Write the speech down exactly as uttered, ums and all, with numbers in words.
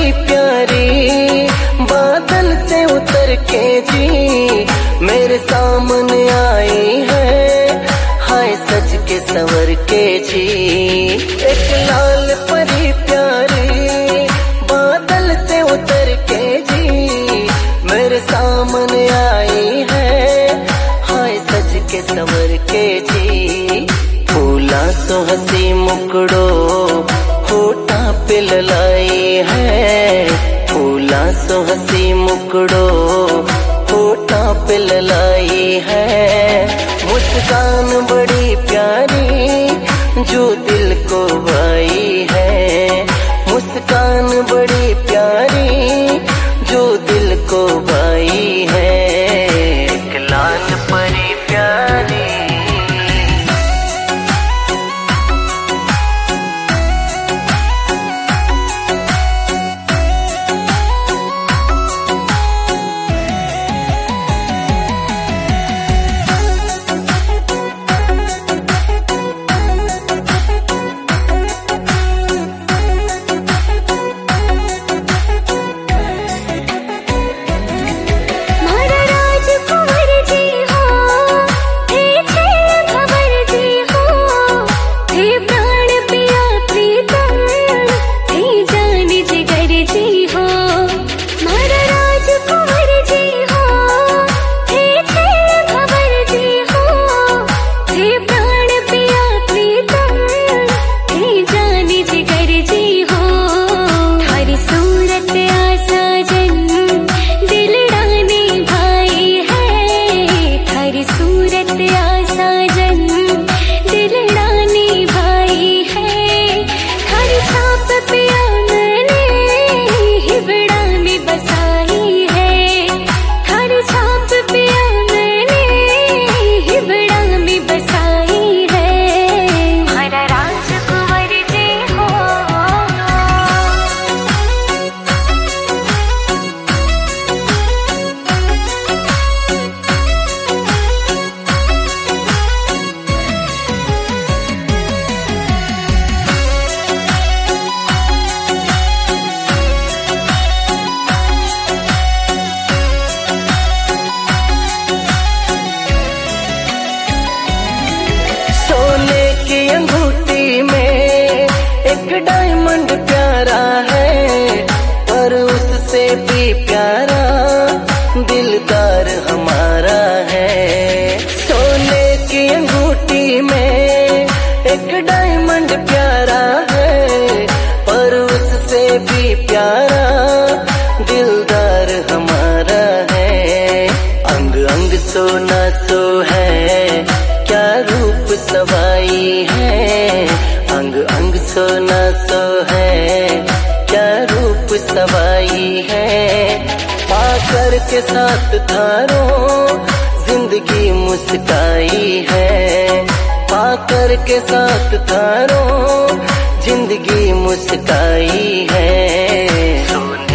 बड़ी प्यारी बादल से उतर के जी मेरे सामने आई है, हाय सज के संवर के जी। एक लाल परी प्यारी बादल से उतर के जी मेरे सामने आई है, हाय सज के संवर के जी। फूला सो हंसी मुकड़ो होठा पे ललाई है, फूला सो हंसी मुकड़ो होठा पे ललाई है। मुस्कान बड़ी प्यारी जो दिल को भाई है, मुस्कान बड़ी प्यारी जो दिल को भाई है। एक लाल परी प्यारी अंगूठी में एक डायमंड प्यारा है, पर उससे भी प्यारा दिलदार हमारा है। सोने की अंगूठी में एक डायमंड प्यारा है, पर उससे भी प्यारा दिलदार हमारा है। अंग अंग सोना सो है क्या रूप सवाई है, अंग अंग सोना सो है क्या रूप सवाई है। पाकर के साथ थारों जिंदगी मुस्काई है, पाकर के साथ थारों जिंदगी मुस्काई है।